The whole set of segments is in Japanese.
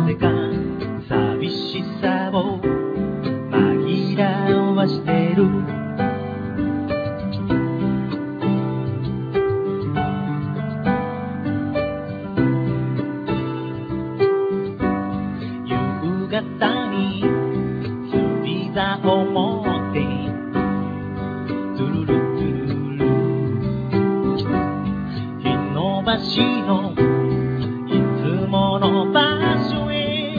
ぜか寂しさを紛らわしてる。夕方に釣り竿を持ってトゥルルトゥルル日の橋のいつもの場所へ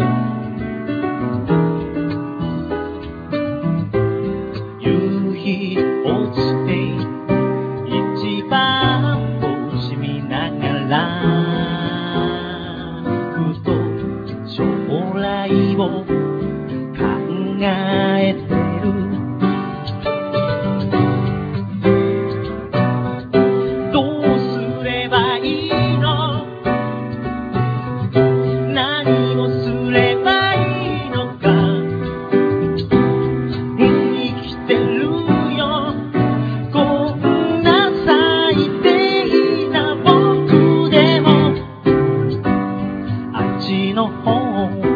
夕日落ちて一番星見ながらふと将来を考えてる。どうすればいいの？何をすればいいのか。生きてるよこんな最低な僕でもあっちの方